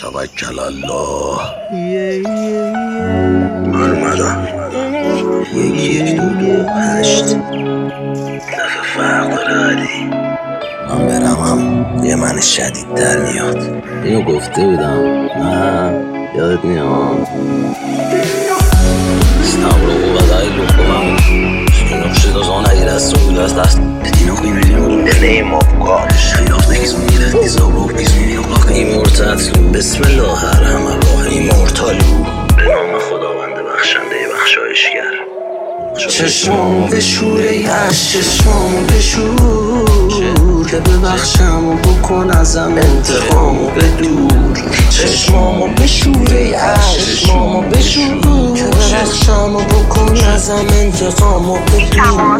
توکل الله. من اومدم 1 2 2 8 دفعه فرق داره علی. من برم یه من شدید در میاد. اینو گفته بودم نه یادت میاد استمرو بدای لوکومم اینو شده زان اگه دستو بودست دست بدینو قیمه دلی ما بکارش خیلاف نکیز میره نیزا رو پیز میریم لاخ ایمورتت بسم الله الرحمن الرحیم ایمورتالو به نام خداوند بخشنده بخشایشگر. چشمامو بشور ای عشق چشمامو بشور که ببخشم و بکن ازم انتقامو بدور. چشمامو بشور ای عشق چشمامو بشور که ببخشم و بکن ازم انتقامو بدور.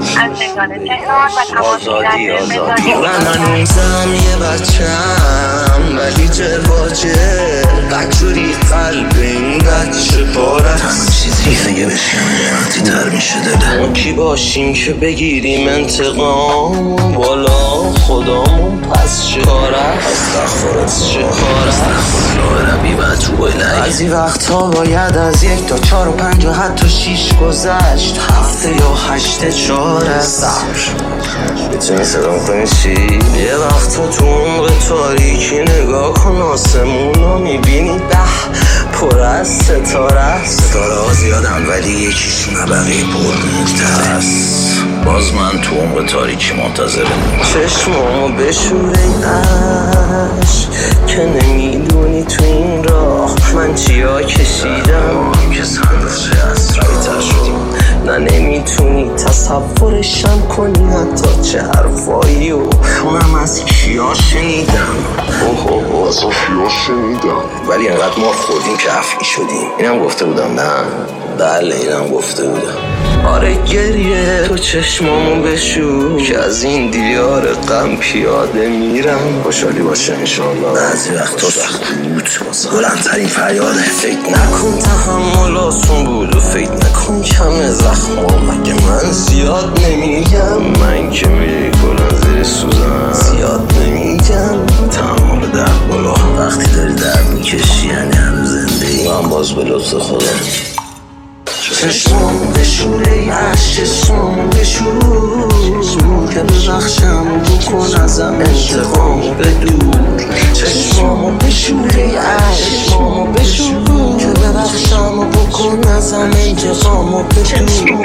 آزادی آزادی من هنوزم یه بچم ولی جرواجه بکجوری قلب این بچه پاره تمام چیزی دیگه بشکنه وقتی تر میشه دله. ما کی باشیم که بگیریم انتقام بالا خدامون پس چه کاره استغفرت چه کاره استغفر ربی بد رو بایلگی. بعضی وقتا باید از 1 تا 4 و 5 و حتی 6 گذشت 7 یا 8 4 صبر میتونی صدام کنی چی؟ یه وقتا تو عمق تاریکی نگاه کن آسمونو میبینی پر از ستاره ها زیادن ولی یکیشون بقیه پر نکتر است. باز من تو عمق تاریکی منتظرم. چشمامو بشور ای عشق که نمیدونی تو این راه من چیا کشیدم که صندوقه اسراری تر شدیم نه نمیتونی تصورشم کنی حتی چه حرفایی و اونم از کیا شنیدم از کیا شنیدم ولی انقدر ما خوردیم که افعی شدیم. اینم گفته بودم نه بله اینم گفته بودم. آره گریه تو چشمامو بشور که از این دیار غم پیاده میرم. خوشحالی باشه انشالله. بعضی وقتا سکوت بلندترین فریاده. فکر نکن تحمل آسون بود و فکر نکن کم زخم مگه من زیاد نمیگم. من که میری کلان زیر سوزن زیاد نمیگم. تمام درد بالا وقتی داری درد میکشی یعنی هنوز زنده ای. من باز به لطف خودم چشمامو بشور ای عشق چشمامو بشور که ببخشم و بکن ازم انتقامو بدور. چشمامو بشور ای عشق چشمامو بشور که ببخشم و بکن ازم انتقامو بدور.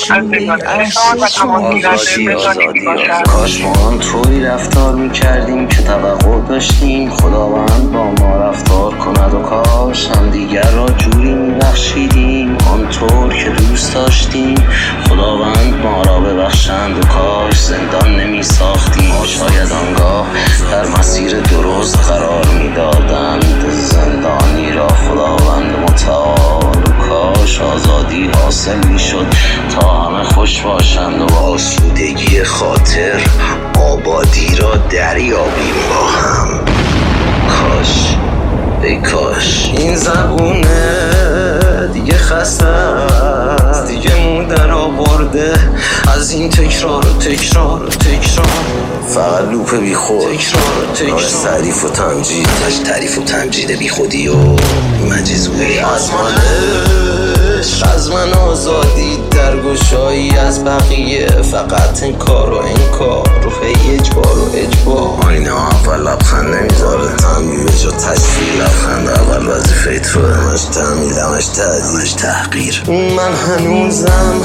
آزادی کاش ما هم طوری رفتار میکردیم که توقع داشتیم خداوند با ما رفتار کند و کاش هم دیگر را جوری میبخشیدیم آنطور که دوست داشتیم خداوند ما را ببخشند و کاش زندان نمی ساختیم. شاید آنگاه در مسیر درست قرار می دادند زندانی را خداوند متعال و کاش آزادی حاصل می شد تا همه خوش باشند و با آسودگی خاطر آبادی را دریابیم با هم. کاش ای کاش این زبونه دیگه خسته است دیگه مودر آورده از این تکرار و تکرار و تکرار فقط لوپ بی خود تکرار تعریف و تمجید تعریف و تمجید بی خودی و مجیزوی از من آزادی در گشایی از بقیه فقط انکار و انکار رو اجبار و اجبار. آینه اول لبخند نمیذاره تنبیه جا تشفیل لبخند اول وظیفه تو همش تحمیل همش تعدیل همش تحقیر. من هنوزم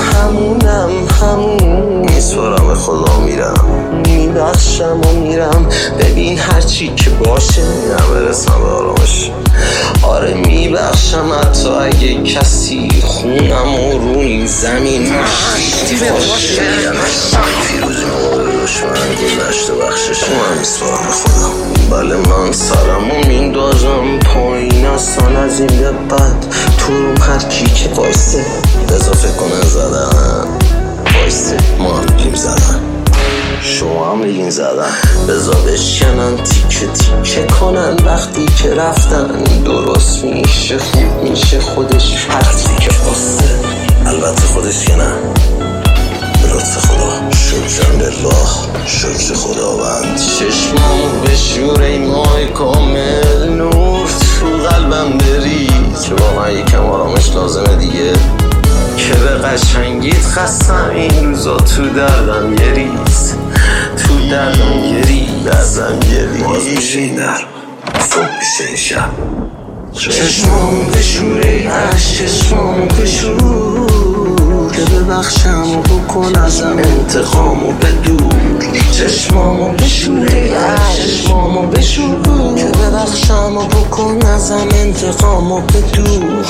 همون میسپارم خدا میرم میبخشم و میرم ببین هرچی که باشه میرم برسم به آرامش. آره میبخشم حتی اگه کسی خونم و رو این زمین باشه. فیروزی مقابل دشمن گذشت و بخشش من میسپارم به خدا. بله من سرمو میندازم پایین اصلا از این به بعد تو روم هر کی که وایسته اضافه کنه زدن وایسته ما هم بگیم زدن شما هم بگین زدن بزا بشکنن تیکه تیکه کنن وقتی که رفتن درست میشه خوب میشه خودش وقتی که خواسته البته خودش که نه به لطف خدا شکرم بالله شکر خداوند. چشمامو بشور ای ماه کامل نور تو قلبم بری که واقعا یکم آرامش لازمه دیگه، که به قشنگیت خستم این روزا تو دردم یه ریز، تو دردم یه ریز باز میشه این در صبح میشه این شب. چشمامو بشوره عشق چشمامو بشور که ببخشم و بکن ازم انتقامو بدور. چشمامو بشوره عشق چشمامو بشور که ببخشم و بکن ازم انتقامو بدور.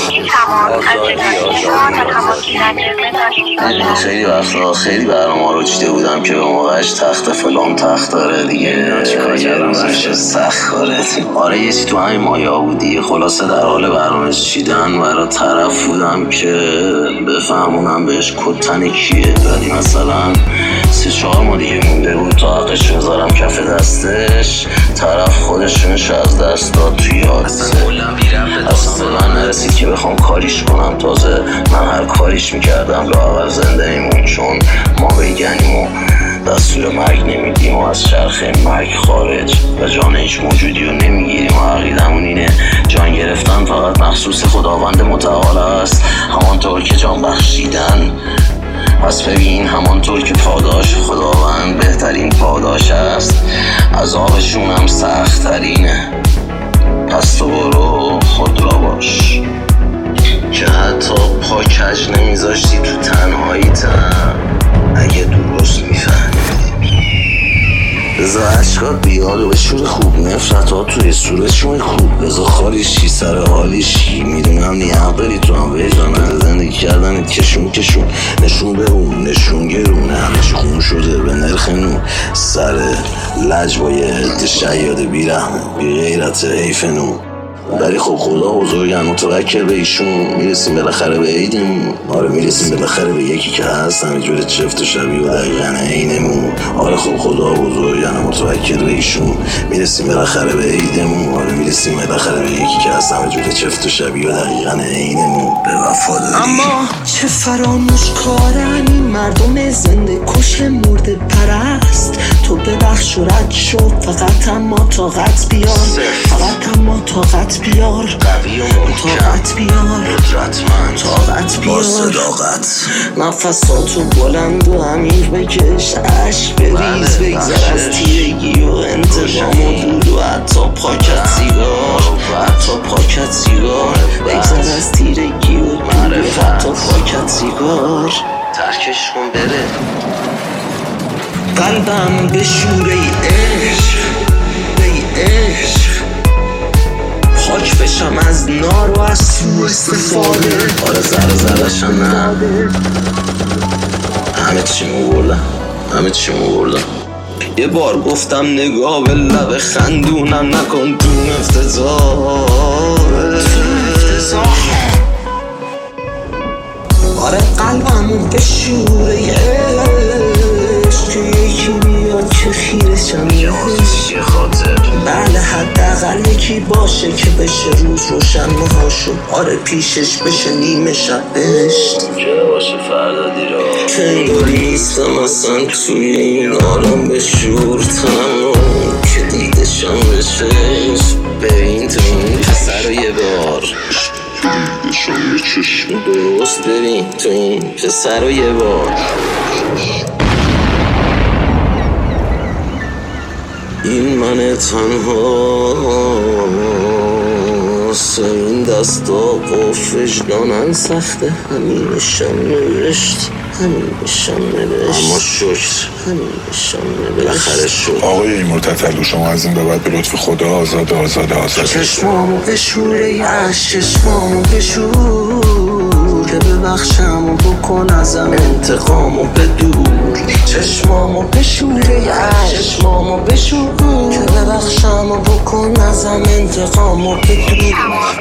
خیلی وقتا خیلی برنامه رو چیده بودم که به موقعش تخت فلان تخت داره دیگه، چیکار کردم برش سخت کاره. آره یه چی تو همین مایا بودی. خلاصه در حال برنامه چیدن برای طرف بودم که بفهمونم بهش کتن کیه، ولی مثلا 3-4 ماه دیگه مونده بود تا حقش بذارم کف دستش، طرف خودشونش از دست داد توی یادسه. اصلا به من نرسید که بخوام کاریش کنم، تازه من هر کاریش میکردم لااقل زنده ایمون، چون ما بگنیم و دستور مرگ نمیدیم و از چرخه مرگ خارج و جان هیچ موجودی رو نمیگیریم و عقیدمون اینه جان گرفتن فقط مخصوص خداوند متعال است، همانطور که جان بخشیدن. پس ببین همانطور که پاداش خداوند بهترین پاداش است، عذابشون هم سخت ترینه. پس تو برو خود را باش که حتی پا کج نمیذاشتی تو تنهاییتم اگه درست میفهمیدی. بذار عشقات بیاد و به شور خوب، نفرت ها توی صورتشون خوب، بذار خالیشی سر حالیشی. میدونم نیه بری تو هم ویجانه زندگی کردن کشون نشون به اون نشون گرونه، همش خون شده به نرخ نون، سر لج با یه عده شیاد بیرحمه بی غیرت حیف نون. ولی خب خدا بزرگن متوکل به ایشون، میرسیم بالاخره به عیدمون. آره میرسیم بالاخره به یکی که هست همینجور چفت و شبیه و دقیقا عینمون. آره خب خدا بزرگن متوکل به ایشون، میرسیم بالاخره به عیدمون. آره میرسیم بالاخره به یکی که هست همینجور چفت و شبیه و دقیقا عینمون. به وفاداری اما چه فراموش کارن این مردم زنده کش مرده پرست. تو ببخش و رد شو، فقط اما طاقت بیار، فقط اما طاقت بیار، قوی و طاقت بیار، قدرتمند طاقت با بیار، صداقت. نفساتو بلند و عمیق بکش، عشق بریز، بگذر از تیرگی و انتقام و دود و حتی پاکت سیگار، حتی پاکت سیگار، بگذر از تیرگی و دود و حتی پاکت سیگار. ترکش کن بره قلبم به شوره عشق، ای عشق، پاک بشم از نار و از سوء استفاده. آره ذره نه، همه چیمو بردم. یه بار گفتم نگاه به لب خندونم نکن تو افتضاح. آره قلبمو به شوره عشق، که یکی بیاد که خیرشم یه خاطر بله حداقل یکی باشه که بشه روز روشن مهاشو. آره پیشش بشه نیمه شب بهشت، که باشه فردا دیرا که انگاری نیستم اصلا توی این عالم به شور تنم، که دیدشم بشش. ببین تو این پسر رو یه بار، دیدشم بچش درست، ببین تو این پسر رو یه بار. این من تنها این دستا قفش دانن سخته، همینشم نوشت، اما شکر همینشم نوشت، بالاخره شد. آقای این مرتضی شما از این به بعد به لطف خدا آزاد. چشمامو بشوره عشق چشمامو بشور که ببخشم و بکن ازم انتقامو بدور. چشمامو بشوره عشق چشمامو بشور که ببخشم و بکن ازم انتقامو بدور.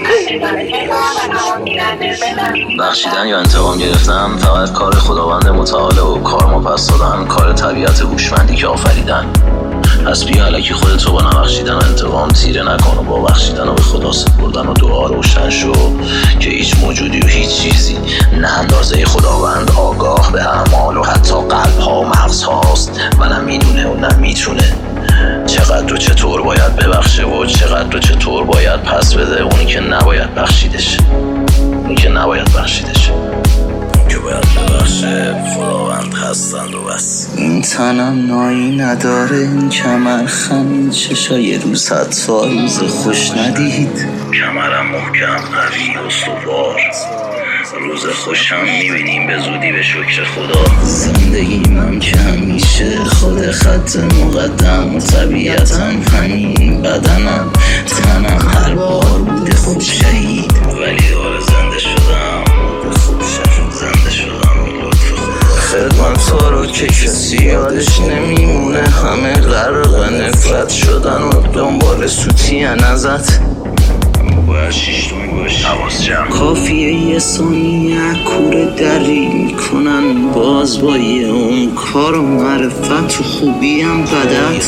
بخشیدن یا انتقام گرفتن فقط کار خداوند متعال و کار ما پس دادن کار طبیعت هوشمندی که آفریدن. پس بیا الکی خودتو با نبخشیدن و انتقام تیره نکن و با بخشیدن و به خدا سپردن و دعا روشن شو که هیچ موجودی و هیچ چیزی نه اندازه خداوند آگاه به اعمال و حتی قلب ها و مغز هاست و نه میدونه و نه میتونه چقدر و چطور باید ببخشه و چقدر و چطور باید پس بده. اونی که نباید بخشیدش، اونی که نباید بخشیدش، اون که باید ببخشه خداوند هستند و بس. این تنم نایی نداره، این کمر خم چشای روز حتی روز خوش ندید. کمرم محکم قوی و استوار، روز خوشم میبینیم به زودی به شکر خدا. زندگیم که همیشه خود خط مقدم و طبیعتم همین بدنم تنم هر بار بوده خوب شهید، ولی داره زنده شدم، خوب زنده شدم این لطف خدا. خدمت تو رو که کسی یادش نمیمونه، همه غرق نفرت شدن و دنبال سوتین ازت. باید شیشتون باشی، حواس جمع. کافیه یه ثانیه کوره دری میکنن باز با یه اون کار و معرفت و خوبیم بدت،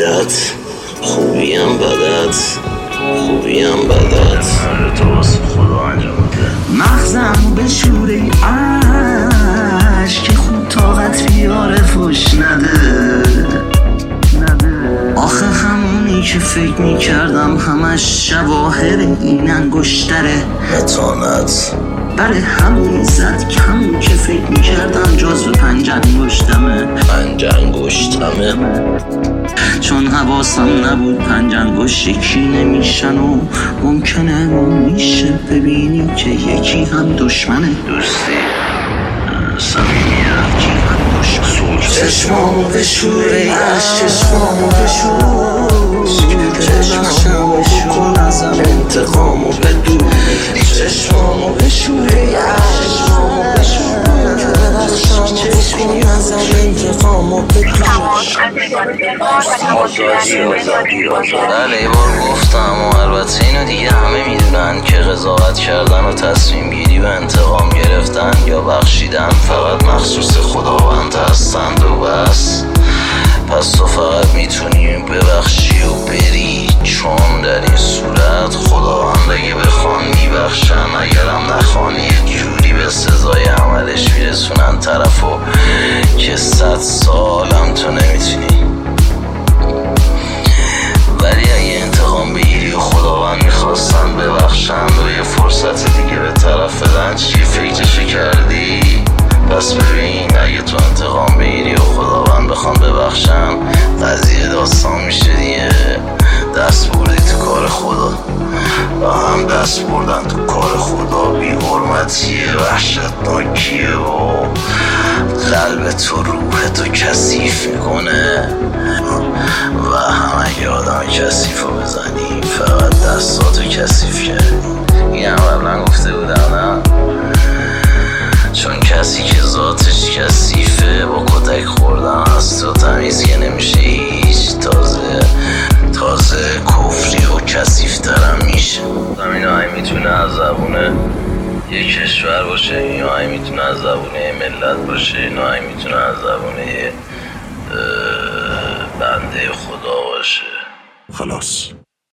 خوبیم بدت. تو واسه خدا انجام بده. مغزم به شوره عشق که خوب طاقت بیاره فش نده. آخه همونی که فکر میکردم همش شواهر این انگشتره متانت، برای همونی زد که همون که فکر میکردم جزو 5 انگشتمه. چون حواسم نبود 5 انگشت یکی نمیشن و ممکنه میشه ببینی که یکی هم دشمنه. دوستی صمیمیت، یکی هم دشمنه. چشمامو به شوره چشمامو به شور ازم انتقامو بدون، چشمامو به شوره چشمامو به شور ازم انتقامو بدون. آزادی. بله یه بار گفتم و البته اینو دیگه همه میدونن که قضاوت کردن و تصمیم گیری و انتقام گرفتن یا بخشیدن فقط مخصوص خداوند هستند و بس. پس تو فقط میتونی ببخشی و بری، چون در این صورت خداوند اگه بخوان میبخشن، اگرم نخوان یه جوری به سزای عملش میرسونن طرفو که 100 سالم تو نمیتونی. ولی اگه انتقام بگیری و خداوند میخواستن ببخشند و یه فرصت دیگه به طرف بدن، چی فکرشو کردی؟ پس ببین اگه تو انتقام بگیری و خداوند بخوان ببخشن، قضیه داستان میشه دیگه. دست بردی تو کار خدا و هم دست بردن تو کار خدا بی حرمتیه، وحشتناکیه و قلب تو روح تو کثیف میکنه. و هم اگه آدم کثیف رو بزنی فقط دستاتو کثیف کردی. این هم قبلا گفته بودم نه؟ چون کسی که ذاتش کثیفه با کتک خوردن از تو تمیز که نمیشه هیچ، تازه کفری و کثیفترم میشه. این آهی میتونه از زبونه یه کشور باشه، این آهی میتونه از زبونه یه ملت باشه، این آهی میتونه از زبونه یه بنده خدا باشه. خلاص